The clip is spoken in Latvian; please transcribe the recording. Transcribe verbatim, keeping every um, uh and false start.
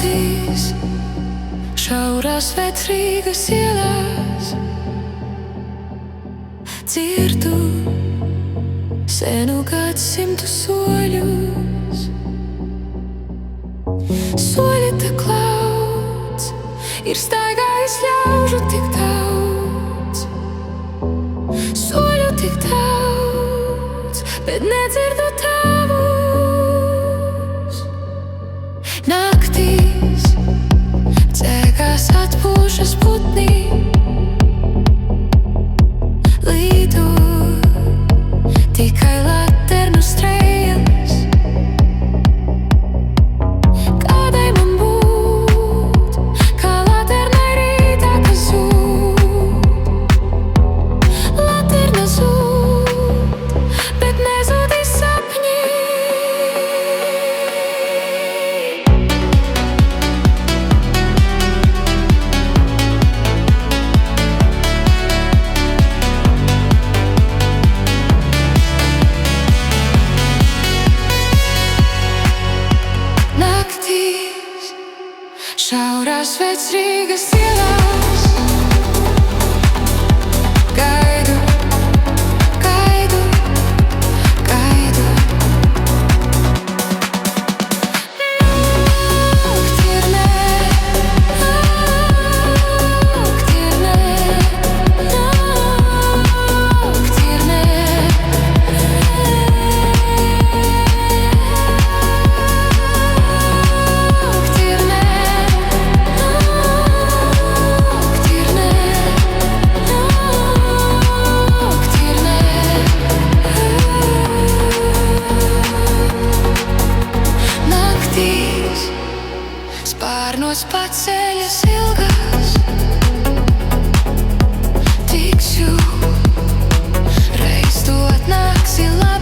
Naktīs šaurās vecrīgas ielās dzirdu senu gadsimtu soļus. Soļi tā klauds, ir staigājis ļaužu tik daudz. Soļu tik daudz, bet nedzirdu tavus. Naktīs dzēgās atpūšas putni, līdu tikai laternu strēles. Kādai man būt, kā laternai rītā, kas zūd. Laterna zūd, bet nezūdīs sapņi. Naktīs šaurās vecrīgas ielās gaidu, gaidu, gaidu. Naktiernē, naktiernē, naktiernē. Naktīs spārnos paceļas ilgas, tikšu reiz tu atnāksi labi.